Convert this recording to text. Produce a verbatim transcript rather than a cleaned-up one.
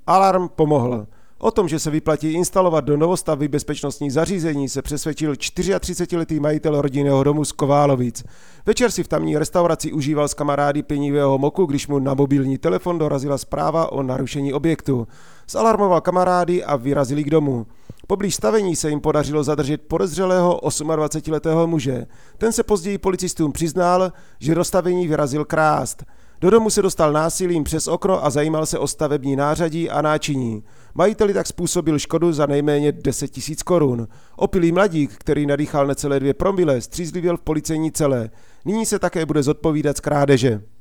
Alarm pomohl. O tom, že se vyplatí instalovat do novostavby bezpečnostní zařízení, se přesvědčil čtyřiatřicetiletý majitel rodinného domu z Koválovic. Večer si v tamní restauraci užíval s kamarády pěnivého moku, když mu na mobilní telefon dorazila zpráva o narušení objektu. Zalarmoval kamarády a vyrazili k domu. Poblíž stavení se jim podařilo zadržet podezřelého dvacetiosmiletého muže. Ten se později policistům přiznal, že do stavení vyrazil krást. Do domu se dostal násilím přes okno a zajímal se o stavební nářadí a náčiní. Majiteli tak způsobil škodu za nejméně deset tisíc korun. Opilý mladík, který nadýchal necelé dvě promile, střízlivěl v policejní cele. Nyní se také bude zodpovídat z krádeže.